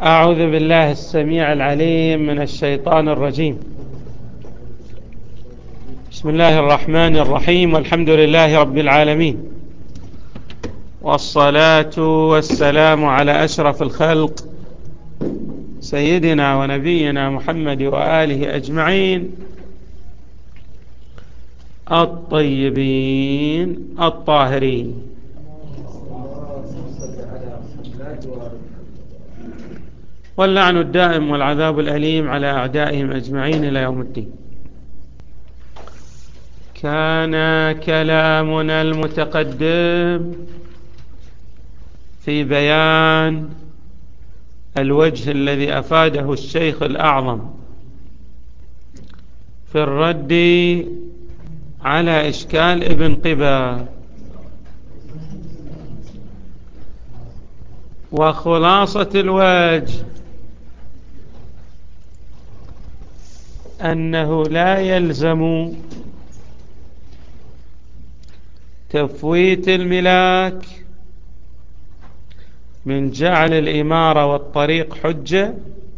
أعوذ بالله السميع العليم من الشيطان الرجيم. بسم الله الرحمن الرحيم، والحمد لله رب العالمين، والصلاة والسلام على أشرف الخلق سيدنا ونبينا محمد وآله أجمعين الطيبين الطاهرين. واللعن الدائم والعذاب الأليم على أعدائهم أجمعين إلى يوم الدين. كان كلامنا المتقدم في بيان الوجه الذي أفاده الشيخ الأعظم في الرد على إشكال ابن قبا، وخلاصة الوجه أنه لا يلزم تفويت الملاك من جعل الإمارة والطريق حجة،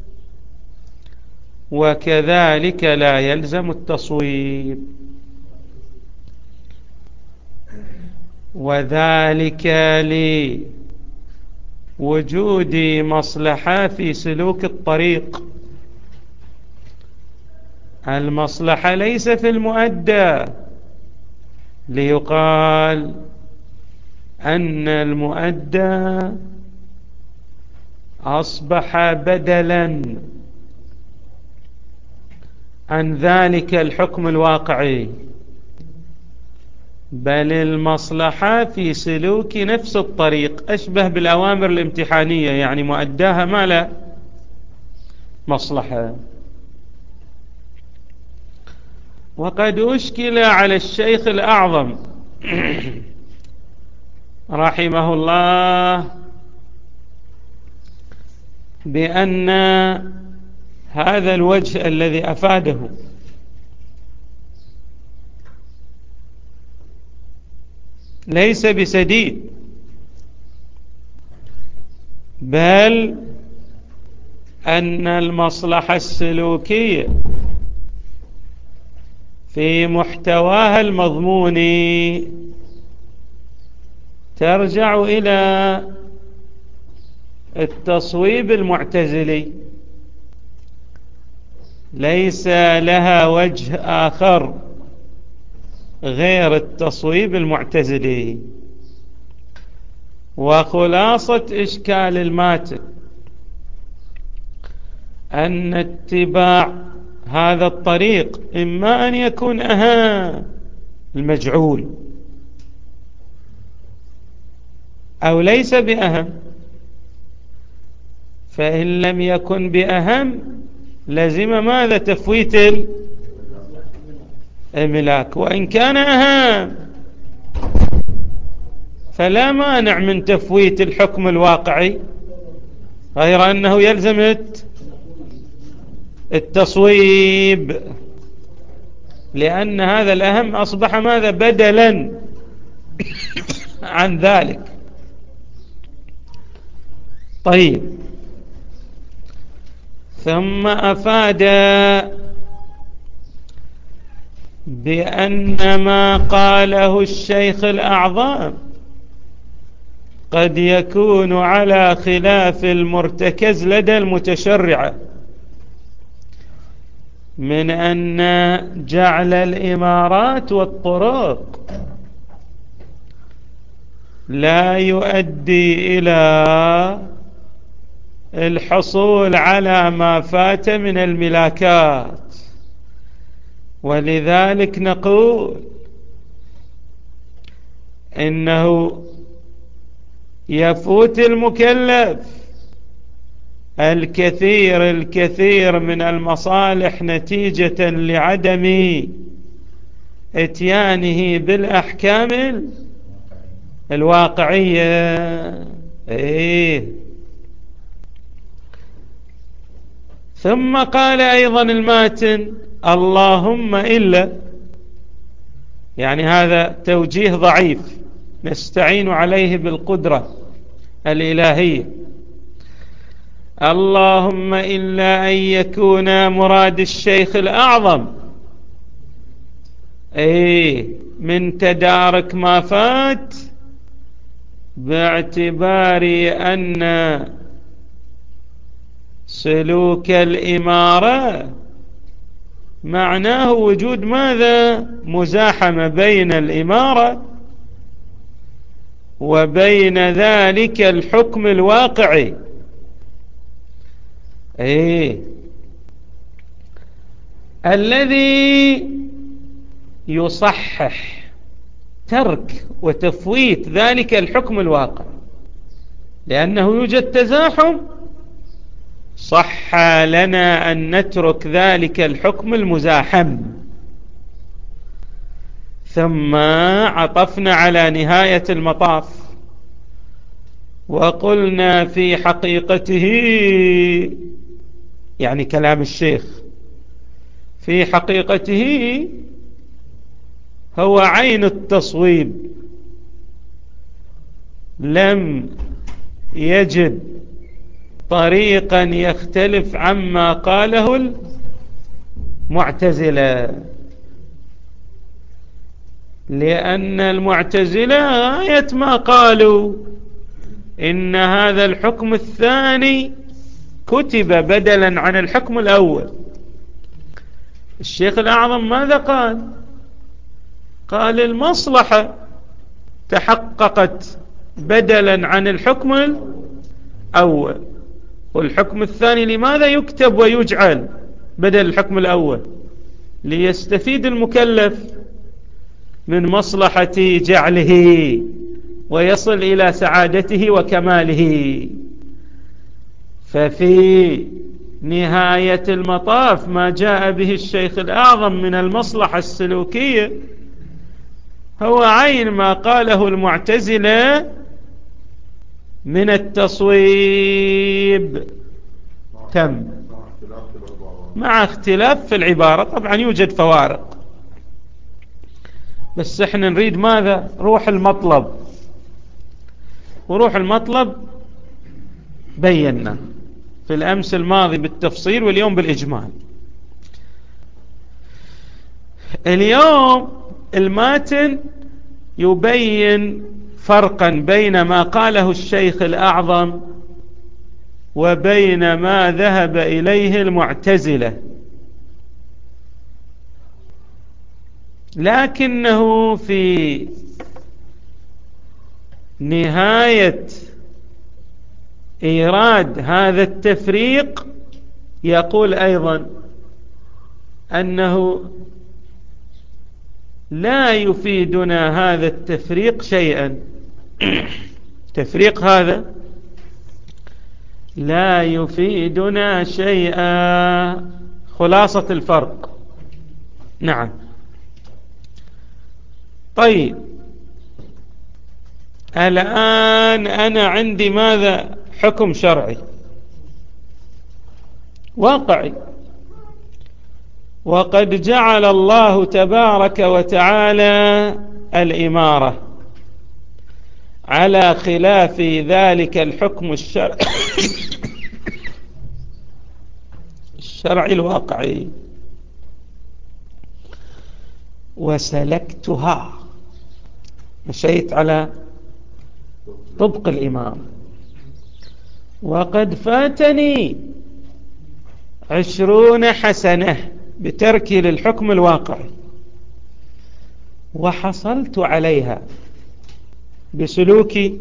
وكذلك لا يلزم التصويب، وذلك لوجود مصلحة في سلوك الطريق. المصلحة ليس في المؤدى، ليقال أن المؤدى أصبح بدلا عن ذلك الحكم الواقعي، بل المصلحة في سلوك نفس الطريق، أشبه بالأوامر الامتحانية، يعني مؤداها ما لا مصلحة. وقد أشكل على الشيخ الأعظم رحمه الله بأن هذا الوجه الذي أفاده ليس بسديد، بل أن المصلحة السلوكية في محتواها المضموني ترجع إلى التصويب المعتزلي، ليس لها وجه آخر غير التصويب المعتزلي. وخلاصة إشكال الماتن أن اتباع هذا الطريق إما أن يكون أهم المجعول أو ليس بأهم، فإن لم يكن بأهم لزم ماذا؟ تفويت الملاك. وإن كان أهم فلا مانع من تفويت الحكم الواقعي، غير أنه يلزم التصويب، لأن هذا الأهم أصبح ماذا؟ بدلا عن ذلك. طيب، ثم أفاد بأن ما قاله الشيخ الأعظم قد يكون على خلاف المرتكز لدى المتشرعة، من أن جعل الإمارات والطرق لا يؤدي إلى الحصول على ما فات من الملاكات، ولذلك نقول إنه يفوت المكلف الكثير من المصالح نتيجة لعدم اتيانه بالأحكام الواقعية. ثم قال أيضا الماتن اللهم إلا، يعني هذا توجيه ضعيف نستعين عليه بالقدرة الإلهية، اللهم إلا أن يكون مراد الشيخ الأعظم من تدارك ما فات، باعتبار أن سلوك الإمارة معناه وجود ماذا؟ مزاحمة بين الإمارة وبين ذلك الحكم الواقعي. الذي يصحح ترك وتفويت ذلك الحكم الواقع، لأنه يوجد تزاحم، صح لنا أن نترك ذلك الحكم المزاحم. ثم عطفنا على نهاية المطاف وقلنا في حقيقته، يعني كلام الشيخ، في حقيقته هو عين التصويب، لم يجد طريقا يختلف عما قاله المعتزلة، لأن المعتزلة غاية ما قالوا إن هذا الحكم الثاني كتب بدلا عن الحكم الأول. الشيخ الأعظم ماذا قال؟ قال المصلحة تحققت بدلا عن الحكم الأول، والحكم الثاني لماذا يكتب ويجعل بدل الحكم الأول؟ ليستفيد المكلف من مصلحة جعله ويصل إلى سعادته وكماله. ففي نهاية المطاف ما جاء به الشيخ الأعظم من المصلحة السلوكية هو عين ما قاله المعتزلة من التصويب. تم مع اختلاف في العبارة، طبعا يوجد فوارق، بس احنا نريد ماذا؟ روح المطلب، وروح المطلب بينا في الأمس الماضي بالتفصيل واليوم بالإجمال. اليوم الماتن يبين فرقا بين ما قاله الشيخ الأعظم وبين ما ذهب إليه المعتزلة، لكنه في نهاية إيراد هذا التفريق يقول أيضا أنه لا يفيدنا هذا التفريق شيئا. تفريق هذا لا يفيدنا شيئا. خلاصة الفرق. نعم. طيب الآن أنا عندي ماذا؟ حكم شرعي واقعي، وقد جعل الله تبارك وتعالى الإمارة على خلاف ذلك الحكم الشرعي الواقعي، وسلكتها، مشيت على طبق الإمام، وقد فاتني 20 حسنة بتركي للحكم الواقعي، وحصلت عليها بسلوكي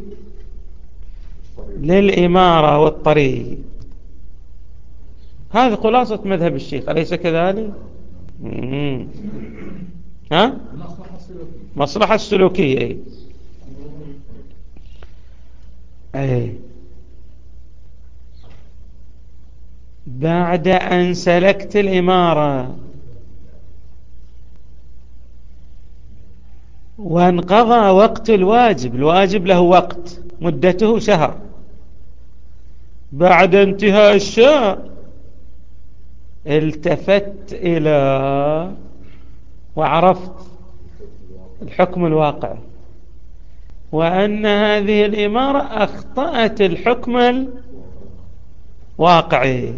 للإمارة والطريق. هذه خلاصة مذهب الشيخ، أليس كذلك؟ ها؟ مصلحة السلوكية. أي بعد أن سلكت الإمارة وانقضى وقت الواجب له وقت مدته شهر، بعد انتهاء الشهر التفت إلى وعرفت الحكم الواقع، وأن هذه الإمارة أخطأت الحكم واقعي،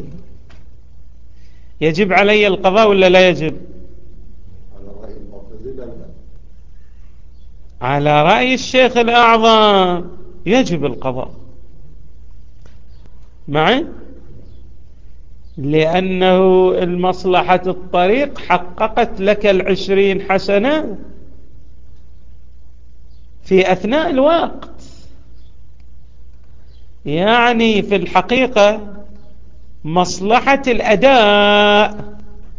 يجب علي القضاء ولا لا يجب؟ على رأي الشيخ الأعظم يجب القضاء معي، لأنه المصلحة الطريق حققت لك 20 حسنة في أثناء الوقت. يعني في الحقيقة مصلحة الأداء،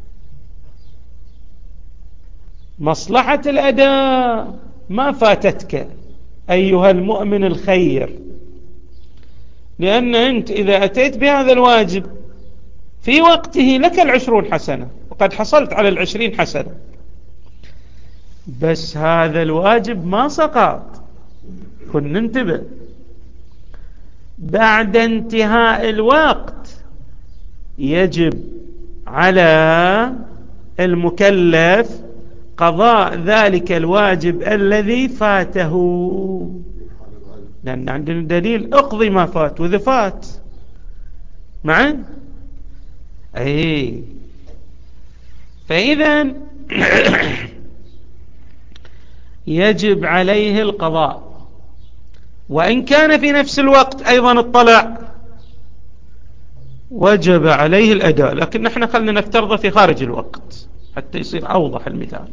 مصلحة الأداء ما فاتتك أيها المؤمن الخير، لأن أنت إذا أتيت بهذا الواجب في وقته لك 20 حسنة وقد حصلت على 20 حسنة، بس هذا الواجب ما سقط. كن ننتبه، بعد انتهاء الوقت يجب على المكلف قضاء ذلك الواجب الذي فاته، لأن عندنا دليل اقضي ما فات وإذا فات معا. فإذا يجب عليه القضاء، وإن كان في نفس الوقت أيضا اطلع وجب عليه الأداء، لكن نحن خلنا نفترضه في خارج الوقت حتى يصير أوضح المثال.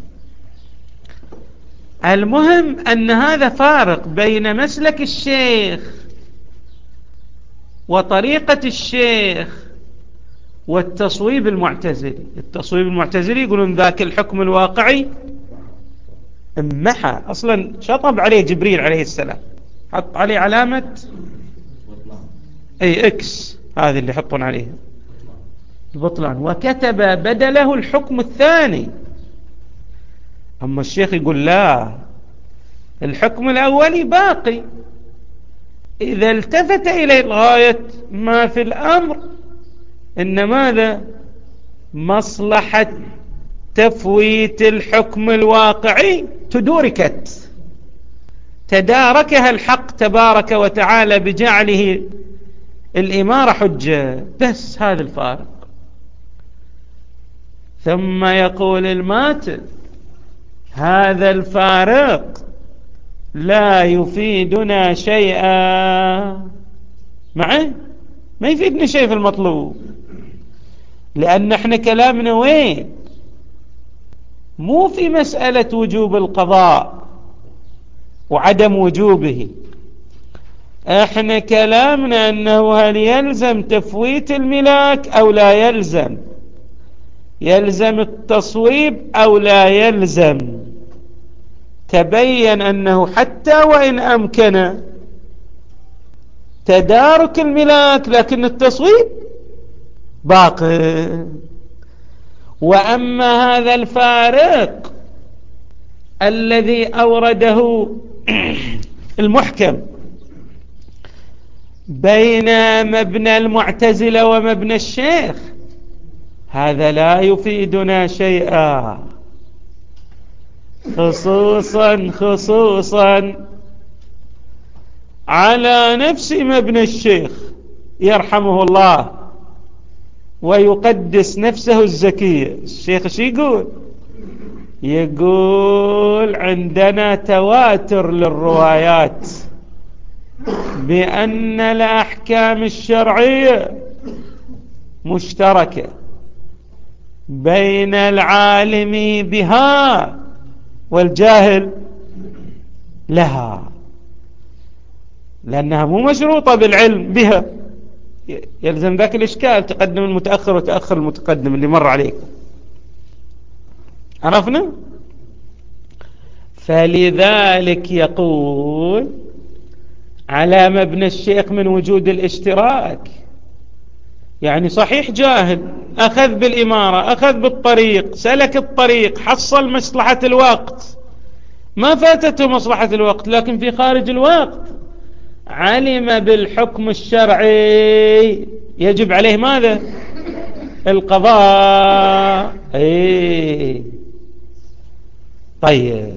المهم أن هذا فارق بين مسلك الشيخ وطريقة الشيخ والتصويب المعتزلي. التصويب المعتزلي يقولون ذاك الحكم الواقعي امحى أصلا، شطب عليه جبريل عليه السلام، حط عليه علامة اكس، هذه اللي يحطون عليها البطلان، وكتب بدله الحكم الثاني. أما الشيخ يقول لا، الحكم الأولي باقي، إذا التفت إليه الغاية ما في الأمر إن ماذا؟ مصلحة تفويت الحكم الواقعي تدوركت، تداركها الحق تبارك وتعالى بجعله الإمارة حجة، بس هذا الفارق. ثم يقول الماتن هذا الفارق لا يفيدنا شيئا، معه ما يفيدنا شيء في المطلوب، لأن احنا كلامنا وين؟ مو في مسألة وجوب القضاء وعدم وجوبه، احنا كلامنا أنه هل يلزم تفويت الملاك أو لا يلزم، يلزم التصويب أو لا يلزم. تبين أنه حتى وإن أمكن تدارك الملاك لكن التصويب باقي. وأما هذا الفارق الذي أورده المحكم بين مبنى المعتزلة ومبنى الشيخ، هذا لا يفيدنا شيئا، خصوصا على نفس مبنى الشيخ يرحمه الله ويقدس نفسه الزكية. الشيخ شو يقول عندنا تواتر للروايات بأن الأحكام الشرعية مشتركة بين العالم بها والجاهل لها، لأنها مو مشروطة بالعلم بها. يلزم ذاك الإشكال تقدم المتأخر وتأخر المتقدم اللي مر عليك، عرفنا؟ فلذلك يقول على مبنى الشيخ من وجود الاشتراك، يعني صحيح جاهل أخذ بالإمارة، أخذ بالطريق، سلك الطريق، حصل مصلحة الوقت، ما فاتته مصلحة الوقت، لكن في خارج الوقت علم بالحكم الشرعي يجب عليه ماذا؟ القضاء. طيب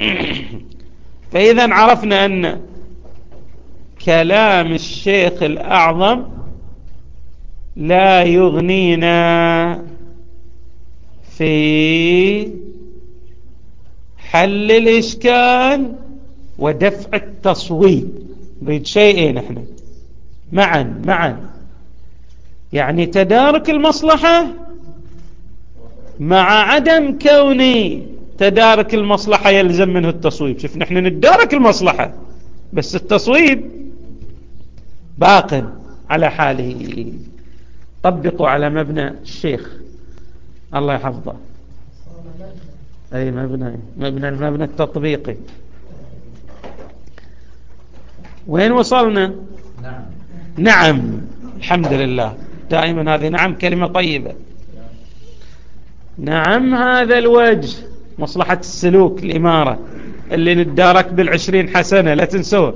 فإذا عرفنا أن كلام الشيخ الأعظم لا يغنينا في حل الإشكال ودفع التصويب. نريد شيئين احنا معا، يعني تدارك المصلحة مع عدم كون تدارك المصلحة يلزم منه التصويب. شوف، نحن ندارك المصلحة بس التصويب باق على حاله. طبقوا على مبنى الشيخ الله يحفظه. أي مبنى التطبيقي. وين وصلنا؟ نعم، الحمد لله. دائما هذه نعم كلمة طيبة. نعم، هذا الوجه مصلحة السلوك الإمارة اللي ندارك بال20 حسنة، لا تنسوه.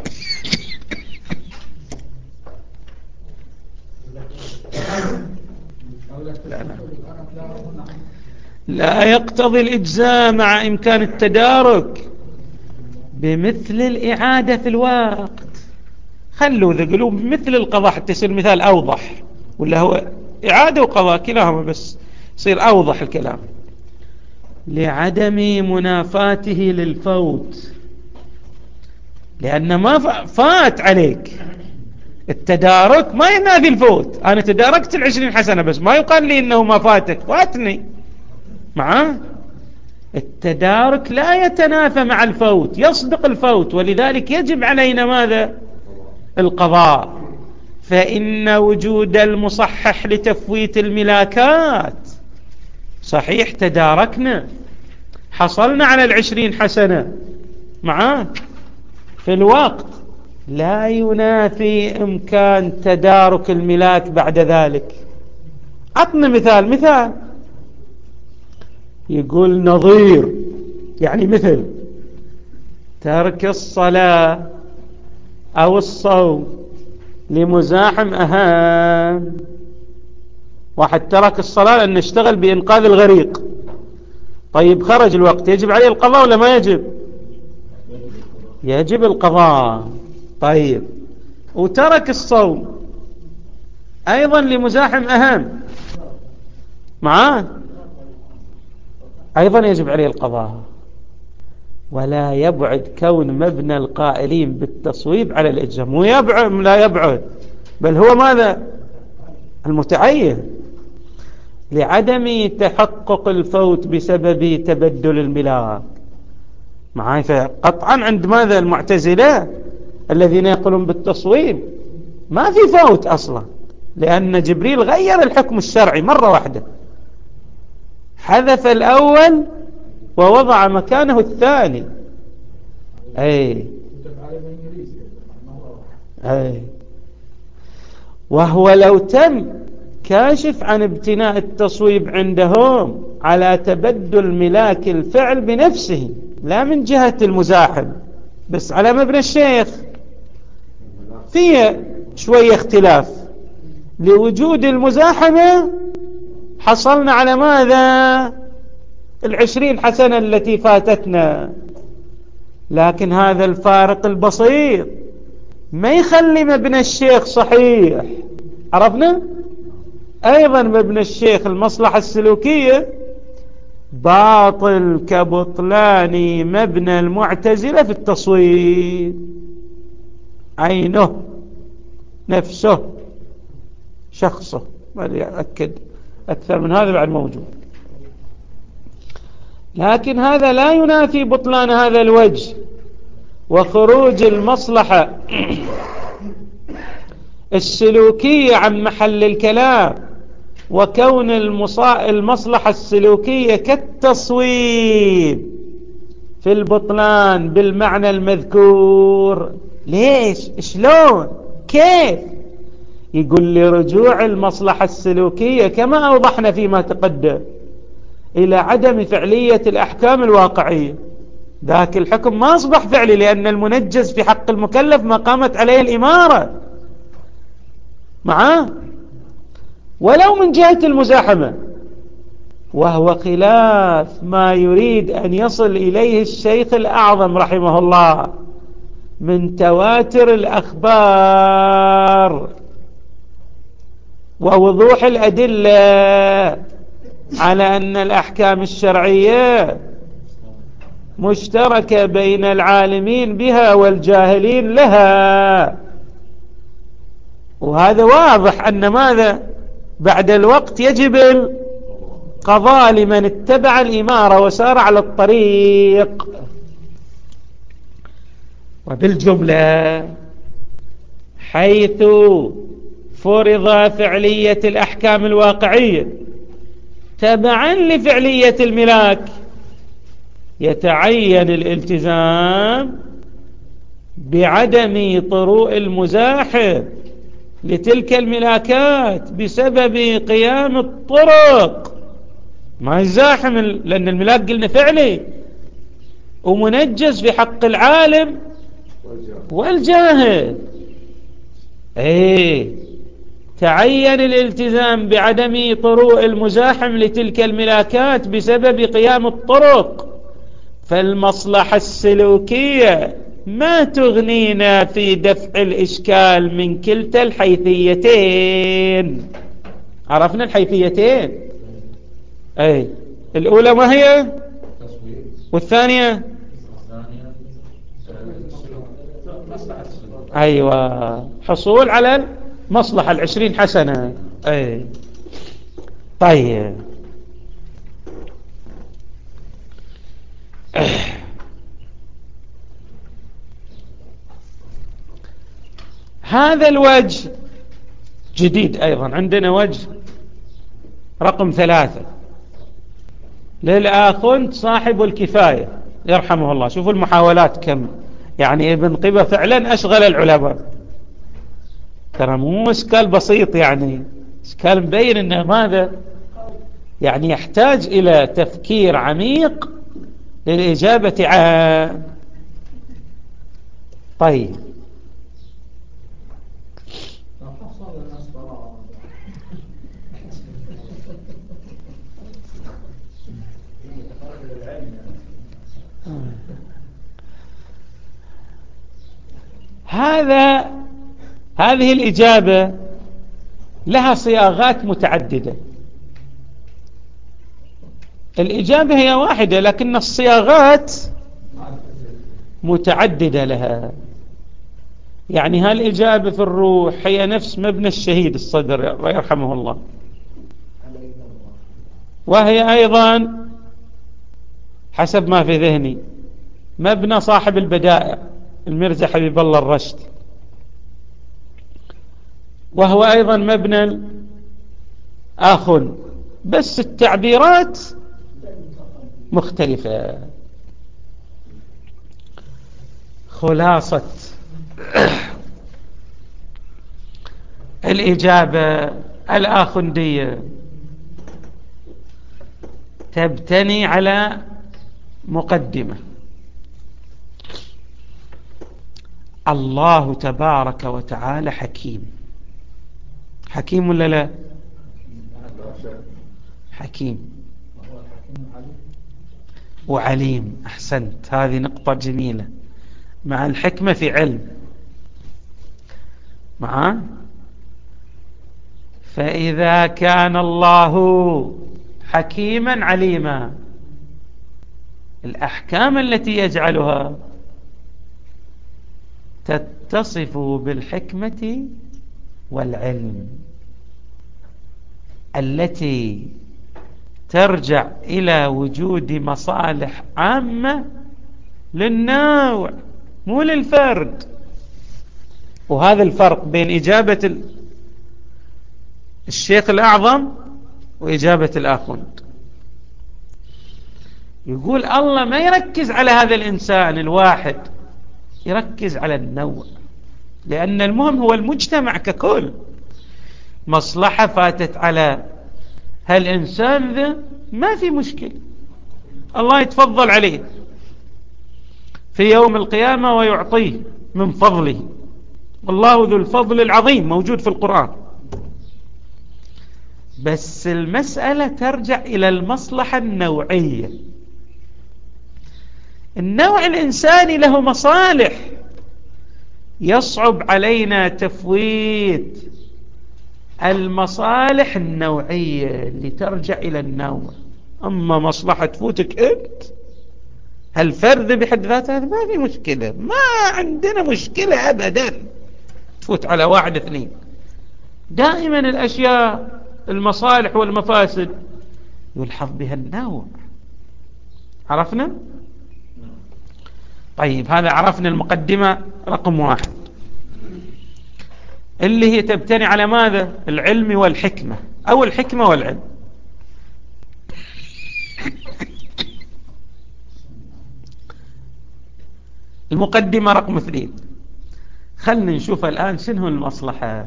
لا يقتضي الإجزاء مع إمكان التدارك بمثل الإعادة في الوقت. خلوا ذا قلوب مثل القضاء حتى يصير مثال أوضح، ولا هو إعادة وقضاء كلاهما بس يصير أوضح الكلام. لعدم منافاته للفوت، لأن ما فات عليك التدارك، ما ينافي الفوت. أنا تداركت 20 حسنة بس ما يقال لي إنه ما فاتك، فاتني معاه. التدارك لا يتنافى مع الفوت، يسبق الفوت، ولذلك يجب علينا ماذا؟ القضاء. فإن وجود المصحح لتفويت الملاكات، صحيح تداركنا حصلنا على 20 حسنة معاك في الوقت، لا ينافي إمكان تدارك الملاك بعد ذلك. عطنا مثال يقول نظير، يعني مثل ترك الصلاة أو الصوم لمزاحم أهم. واحد ترك الصلاة لأنه اشتغل بإنقاذ الغريق، طيب خرج الوقت، يجب عليه القضاء ولا ما يجب؟ يجب القضاء. طيب، وترك الصوم أيضا لمزاحم أهم معاه، أيضا يجب عليه القضاء. ولا يبعد كون مبنى القائلين بالتصويب على الإجزاء، مو يبعد، لا يبعد، بل هو ماذا؟ المتعين، لعدم تحقق الفوت بسبب تبدل الملاك معاي. فقطعا عند ماذا؟ المعتزلة الذين يقولون بالتصويب ما في فوت أصلا، لأن جبريل غير الحكم الشرعي مرة واحدة، حذف الأول ووضع مكانه الثاني. أي وهو لو تم كاشف عن ابتناء التصويب عندهم على تبدل ملاك الفعل بنفسه، لا من جهة المزاحم، بس على مبنى الشيخ فيه شوية اختلاف. لوجود المزاحمة حصلنا على ماذا؟ 20 حسنة التي فاتتنا، لكن هذا الفارق البسيط ما يخلي مبنى الشيخ صحيح. عرفنا؟ أيضا مبنى الشيخ المصلحة السلوكية باطل كبطلان مبنى المعتزلة في التصويب، عينه نفسه شخصه، ما يأكد أكثر من هذا بعد موجود. لكن هذا لا ينافي بطلان هذا الوجه وخروج المصلحة السلوكية عن محل الكلام، وكون المصلحة السلوكية كالتصويب في البطلان بالمعنى المذكور. ليش؟ شلون؟ كيف؟ يقول لرجوع المصلحة السلوكية كما أوضحنا فيما تقدم إلى عدم فعلية الأحكام الواقعية. ذاك الحكم ما أصبح فعلي لأن المنجز في حق المكلف ما قامت عليه الإمارة معاه، ولو من جهة المزاحمة، وهو خلاف ما يريد أن يصل إليه الشيخ الأعظم رحمه الله من تواتر الأخبار ووضوح الأدلة على أن الأحكام الشرعية مشتركة بين العالمين بها والجاهلين لها. وهذا واضح أن ماذا بعد الوقت يجب القضاء لمن اتبع الإمارة وسار على الطريق. وبالجملة حيث فرض فعلية الأحكام الواقعية تبعا لفعلية الملاك، يتعين الالتزام بعدم طروء المزاحم لتلك الملاكات بسبب قيام الطرق. ما يزاحم لأن الملاك قلنا فعلي ومنجز في حق العالم والجاهل. تعين الالتزام بعدم طروء المزاحم لتلك الملاكات بسبب قيام الطرق، فالمصلحة السلوكية ما تغنينا في دفع الإشكال من كلتا الحيثيتين. عرفنا الحيثيتين؟ الأولى ما هي؟ والثانية؟ أيوة، حصول على المصلحة 20 حسنة. طيب، هذا الوجه جديد أيضا. عندنا وجه رقم 3 للآخوند صاحب الكفاية يرحمه الله. شوفوا المحاولات كم، يعني ابن قبة فعلا أشغل العلماء. ترى مو إشكال بسيط، يعني إشكال مبين أنه ماذا يعني يحتاج إلى تفكير عميق للإجابة عنه. طيب، هذه الإجابة لها صياغات متعددة. الإجابة هي واحدة لكن الصياغات متعددة لها. يعني هالإجابة في الروح هي نفس مبنى الشهيد الصدر يرحمه الله، وهي أيضا حسب ما في ذهني مبنى صاحب البدائع المرزا حبيب الله الرشد، وهو أيضا مبنى آخر، بس التعبيرات مختلفة. خلاصة الإجابة الآخندية تبتني على مقدمة. الله تبارك وتعالى حكيم. حكيم ولا لا؟ حكيم وعليم. أحسنت، هذه نقطة جميلة. مع الحكمة في علم فإذا كان الله حكيما عليما، الأحكام التي يجعلها تتصف بالحكمة والعلم التي ترجع إلى وجود مصالح عامة للنوع مو للفرد. وهذا الفرق بين إجابة الشيخ الأعظم وإجابة الآخوند. يقول الله ما يركز على هذا الإنسان الواحد، يركز على النوع، لأن المهم هو المجتمع ككل. مصلحة فاتت على هالإنسان ذا ما في مشكلة، الله يتفضل عليه في يوم القيامة ويعطيه من فضله، والله ذو الفضل العظيم موجود في القرآن. بس المسألة ترجع إلى المصلحة النوعية. النوع الإنساني له مصالح يصعب علينا تفويت المصالح النوعية اللي ترجع إلى النوع. أما مصلحة تفوتك أنت الفرد بحد ذاته هذا ما في مشكلة، ما عندنا مشكلة أبدا تفوت على واحد اثنين. دائما الأشياء المصالح والمفاسد يلحظ بها النوع. عرفنا؟ طيب هذا عرفنا المقدمة رقم 1 اللي هي تبتني على ماذا؟ العلم والحكمة أو الحكمة والعلم. المقدمة رقم 2 خلنا نشوف الآن شنو المصلحة.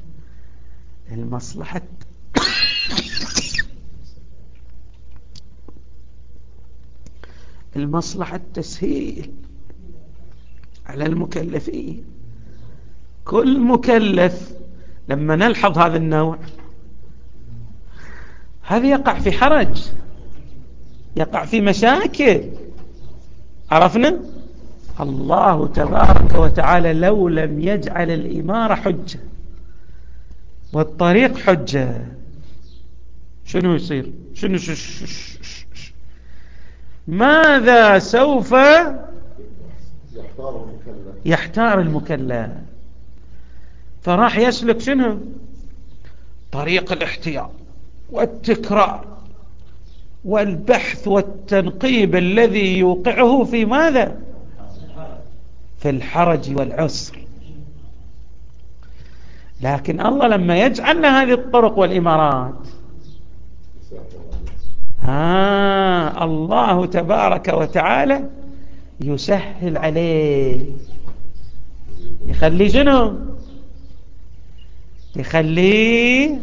المصلحة التسهيل على المكلفين. كل مكلف لما نلحظ هذا النوع هذا يقع في حرج، يقع في مشاكل. عرفنا؟ الله تبارك وتعالى لو لم يجعل الإمارة حجة والطريق حجة شنو يصير؟ شنو ماذا سوف يحتار المكلف؟ فراح يسلك شنو؟ طريق الاحتياط والتكرار والبحث والتنقيب الذي يوقعه في ماذا؟ في الحرج والعسر. لكن الله لما يجعل لنا هذه الطرق والإمارات الله تبارك وتعالى يسهل عليه، يخليه شنو؟ يخليه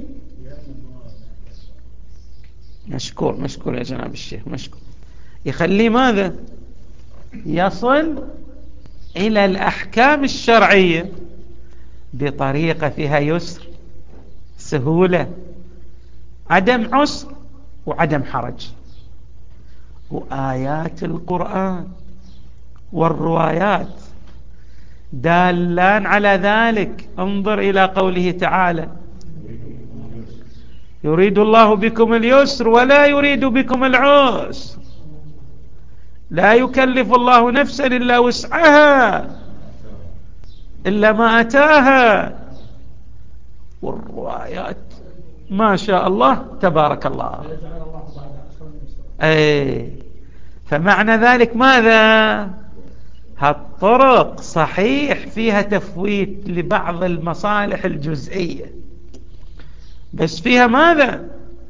مشكور يا جناب الشيخ، مشكور. يخليه ماذا؟ يصل إلى الأحكام الشرعية بطريقة فيها يسر، سهولة، عدم عسر وعدم حرج. وآيات القرآن والروايات دالان على ذلك. انظر إلى قوله تعالى: يريد الله بكم اليسر ولا يريد بكم العسر، لا يكلف الله نفسا إلا وسعها إلا ما أتاها. والروايات ما شاء الله تبارك الله. فمعنى ذلك ماذا؟ هالطرق صحيح فيها تفويت لبعض المصالح الجزئية، بس فيها ماذا؟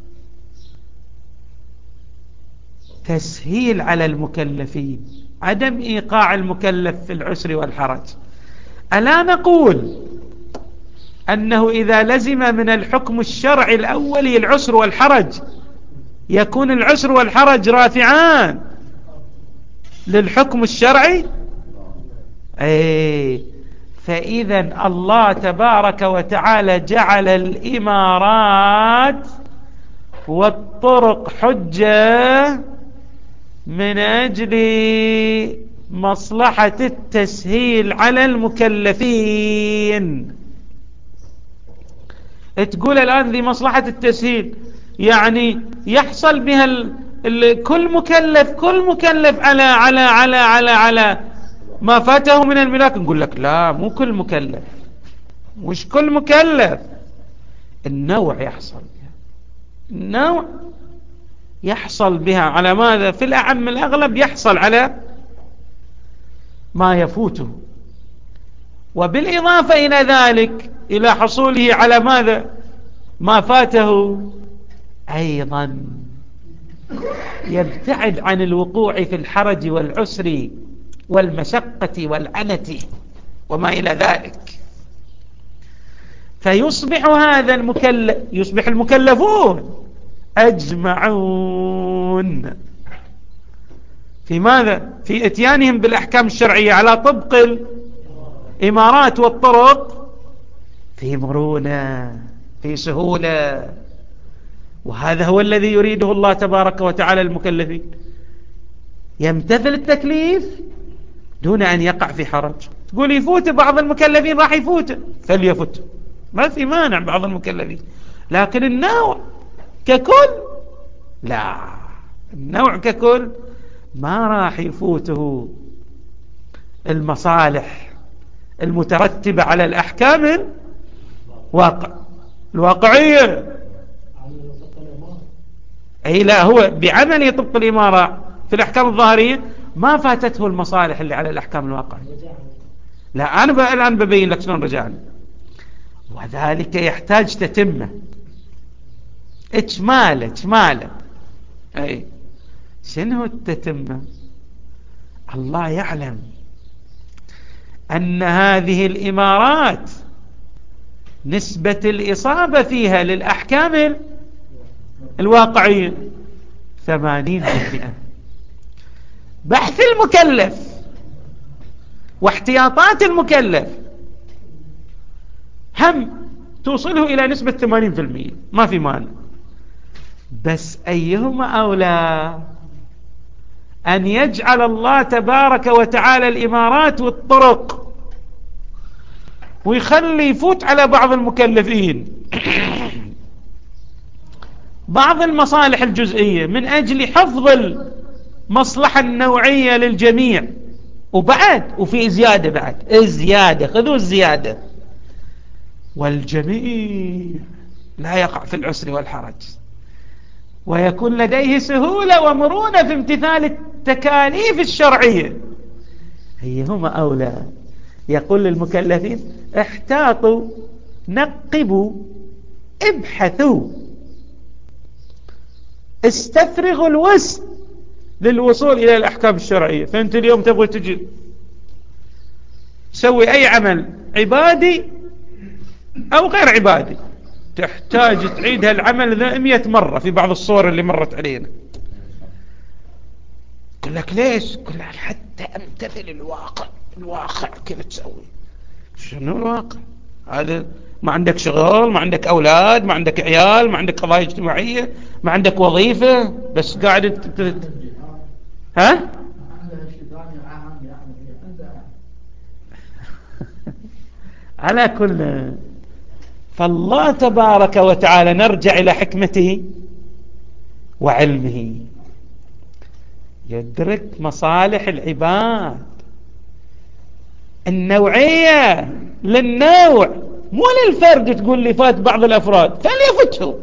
تسهيل على المكلفين، عدم إيقاع المكلف في العسر والحرج. ألا نقول أنه إذا لزم من الحكم الشرعي الأولي العسر والحرج يكون العسر والحرج رافعان للحكم الشرعي؟ فإذا الله تبارك وتعالى جعل الإمارات والطرق حجة من أجل مصلحة التسهيل على المكلفين. تقول الآن ذي مصلحة التسهيل يعني يحصل بها كل مكلف على ما فاته من الملاك. نقول لك لا، مو كل مكلف. مش كل مكلف، النوع يحصل بها، النوع يحصل بها على ماذا؟ في الأعم الأغلب يحصل على ما يفوته، وبالإضافة إلى ذلك إلى حصوله على ماذا؟ ما فاته، أيضا يبتعد عن الوقوع في الحرج والعسر والمشقة والعنة وما إلى ذلك. فيصبح هذا يصبح المكلفون أجمعون في ماذا؟ في اتيانهم بالأحكام الشرعية على طبق الإمارات والطرق في مرونة، في سهولة. وهذا هو الذي يريده الله تبارك وتعالى المكلفين، يمتثل التكليف دون أن يقع في حرج. تقول يفوت بعض المكلفين، راح يفوت، فليفوت، ما في مانع بعض المكلفين، لكن النوع ككل لا، النوع ككل ما راح يفوته المصالح المترتبة على الأحكام الواقعية. أي لا، هو بعمل يطبق الإمارة في الأحكام الظاهرية ما فاتته المصالح اللي على الأحكام الواقعية. لا، أنا الآن ببين لك شلون رجعنا، وذلك يحتاج تتمة إجمالة. أي شنو التتمة؟ الله يعلم أن هذه الإمارات نسبة الإصابة فيها للأحكام الواقعية 80%. بحث المكلف واحتياطات المكلف هم توصله إلى نسبة 80%، ما في مانع. بس أيهما أولى أن يجعل الله تبارك وتعالى الإمارات والطرق ويخلي يفوت على بعض المكلفين بعض المصالح الجزئية من أجل حفظ المصلحة النوعية للجميع، وفي زيادة بعد الزيادة، خذوا الزيادة، والجميع لا يقع في العسر والحرج، ويكون لديه سهولة ومرونة في امتثال التكاليف الشرعية. أيهما أولى؟ يقول للمكلفين احتاطوا، نقبوا، ابحثوا، استفرغوا الوسع للوصول إلى الأحكام الشرعية. فأنت اليوم تبغى تجي تسوي أي عمل عبادي أو غير عبادي، تحتاج تعيد هالعمل ذا 100 مرة في بعض الصور اللي مرت علينا. يقول لك ليش؟ يقول لك حتى أمتثل الواقع كيف تسوي؟ شنو الواقع؟ هذا ما عندك شغل، ما عندك أولاد، ما عندك عيال، ما عندك قضايا اجتماعية، ما عندك وظيفة، بس قاعد ها؟ على كل. فالله تبارك وتعالى نرجع إلى حكمته وعلمه، يدرك مصالح العباد النوعية للنوع، مو للفرد. تقول لي فات بعض الأفراد، فليفته،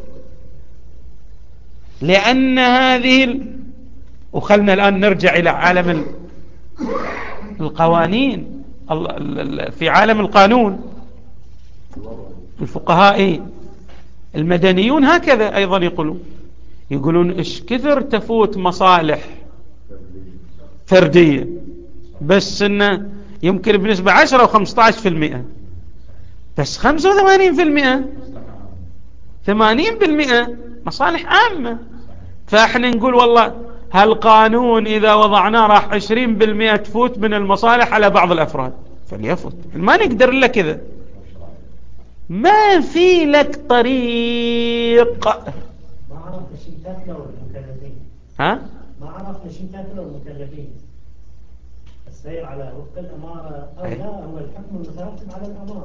لأن هذه وخلنا الآن نرجع إلى عالم القوانين. في عالم القانون الفقهاء المدنيون هكذا أيضا يقولون إيش كثر تفوت مصالح فردية، بس إنه يمكن بنسبة 10 أو 15%، بس 85% 80% مصالح عامة. فإحنا نقول والله هالقانون إذا وضعناه راح 20% تفوت من المصالح على بعض الأفراد، فليفوت. ما نقدر إلا كذا، ما في لك طريق. ما عرفنا شيء تتلو المكلفين. ها؟ ما عرفنا شيء تتلو المكلفين. السير على وفق الأمارة أو لا، هو الحكم المترتب على الأمارة.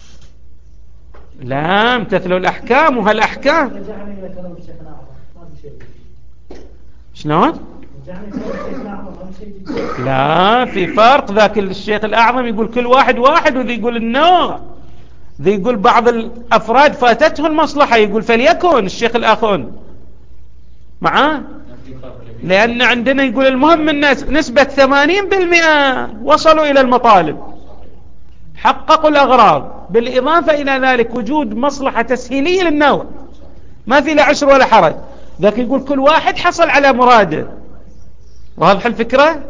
لا، امتثلوا الأحكام، وهالأحكام رجعنا إلى كلام الشيخ الأعظم، ما في شيء. شلون؟ رجعنا إلى كلام الشيخ الأعظم، ما في شيء. لا، في فرق. ذاك الشيخ الأعظم يقول كل واحد، وذي يقول النوع، ذي يقول بعض الأفراد فاتته المصلحة، يقول فليكن الشيخ الآخر معاه. لأن عندنا يقول المهم الناس نسبة 80% وصلوا إلى المطالب، حققوا الأغراض، بالإضافة إلى ذلك وجود مصلحة تسهيلية للنوع، ما في لا عسر ولا حرج. ذاك يقول كل واحد حصل على مراده. واضح الفكرة؟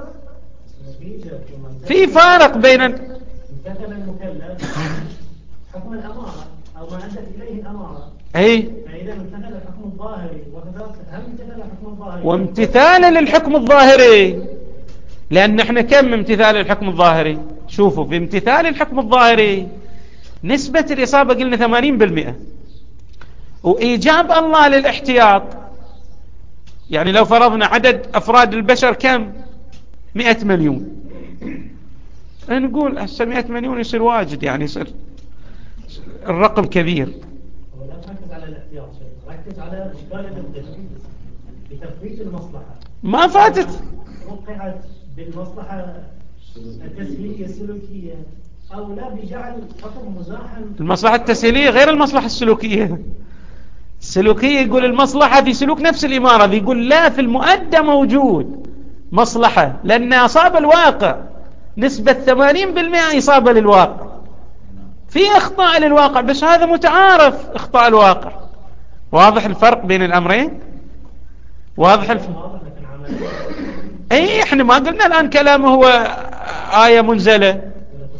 في فارق بين امتثل المكلف حكم الأمارة أو ما أدت إليه الأمارة. أي، فإذا امتثل الحكم الظاهري، هم امتثل الحكم الظاهري وامتثالا للحكم الظاهري. لأن احنا كم امتثال الحكم الظاهري؟ شوفوا، في امتثال الحكم الظاهري نسبة الإصابة قلنا 80%، وإيجاب الله للاحتياط. يعني لو فرضنا عدد أفراد البشر كم؟ 100 مليون. نقول هسه 100 مليون يصير واجد، يعني يصير الرقم كبير. ولا تركز على الاحتياط، ركز على إشكال الدخل بتفويت المصلحة. ما فاتت. وقعت بالمصلحة التسهيلية السلوكية أو لا بجعل حكم مزاحم. المصلحة التسهيلية غير المصلحة السلوكية. السلوكية يقول المصلحة في سلوك نفس الإمارة، يقول لا، في المؤدى موجود مصلحة لأن أصاب الواقع، نسبة 80% إصابة للواقع، في إخطاء للواقع، بس هذا متعارف إخطاء الواقع. واضح الفرق بين الأمرين؟ واضح الفرق؟ أي إحنا ما قلنا الآن كلامه هو آية منزلة.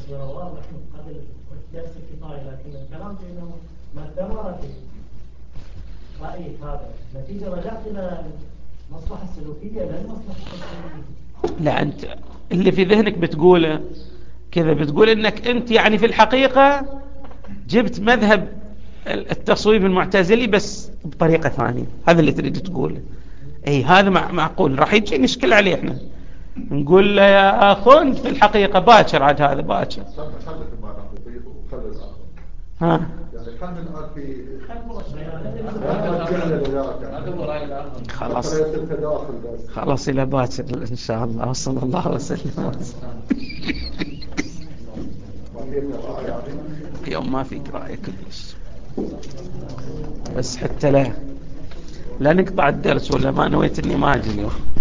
رأيك هذا نتيجة رجعت إلى المصلحة السلوكية لا المصلحة التسهيلية. لا، أنت اللي في ذهنك بتقوله كذا، بتقول إنك أنت يعني في الحقيقة جبت مذهب التصويب المعتزلي بس بطريقة ثانية، هذا اللي تريد تقوله. أي هذا معقول، راح يجي نشكل عليه إحنا، نقول له يا أخوان في الحقيقة باكر، عاد هذا باكر. ها خلاص إلى باكر إن شاء الله، وصلى الله وسلم. يوم ما فيك رأيك كلش، بس حتى لا نقطع الدرس، ولا ما نويت إني ما أجي اليوم.